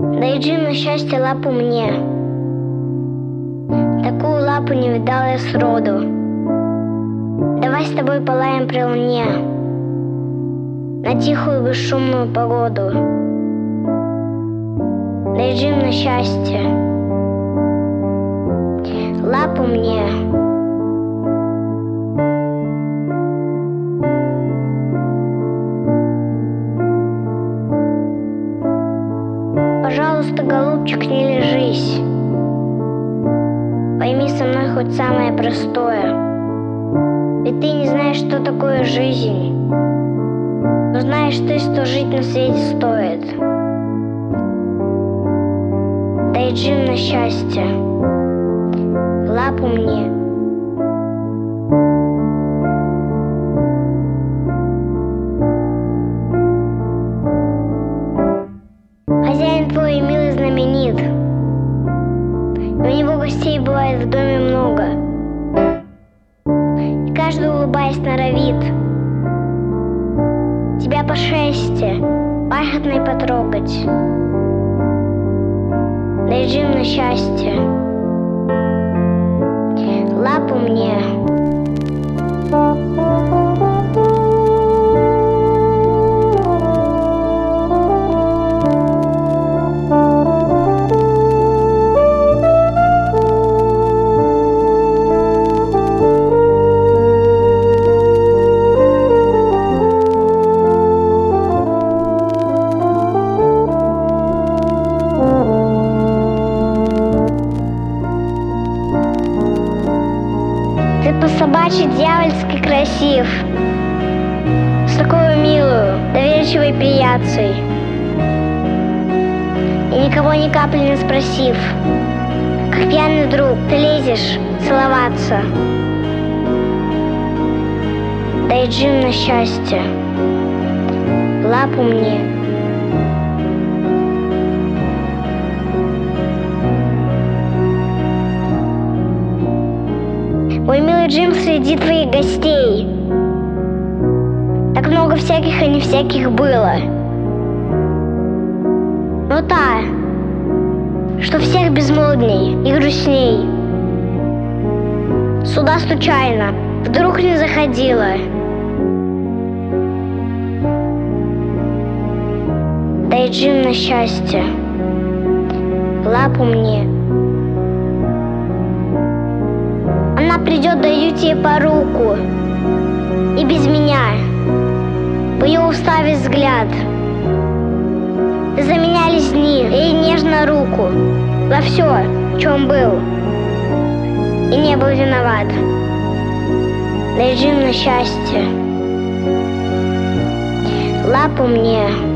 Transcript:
Дай, Джим, на счастье лапу мне. Такую лапу не видала я сроду. Давай с тобой полаем при луне на тихую бесшумную погоду. Дай, Джим, на счастье лапу мне. Пожалуйста, голубчик, не лежись. Пойми со мной хоть самое простое. Ведь ты не знаешь, что такое жизнь. Но знаешь ты, что жить на свете стоит. Дай, Джим, на счастье лапу мне. Хозяин твой милый знаменит, у него гостей бывает в доме много, и каждый, улыбаясь, норовит тебя по шерсти бархатной потрогать. Дай, Джим, на счастье лапу мне. Ты по-собачьи дьявольски красив, с такой милую, доверчивой приятцей, и никого ни капли не спросив, как пьяный друг, ты лезешь целоваться. Дай, Джим, на счастье лапу мне. Мой милый Джим, среди твоих гостей так много всяких и не всяких было. Но та, что всех безмолвней и грустней, сюда случайно вдруг не заходила. Дай, Джим, на счастье лапу мне. Она придет, даю тебе по руку, и без меня в ее уставе взгляд. Заменялись дни, и нежно руку во все, в чем был, и не был виноват. Дай, Джим, на счастье лапу мне.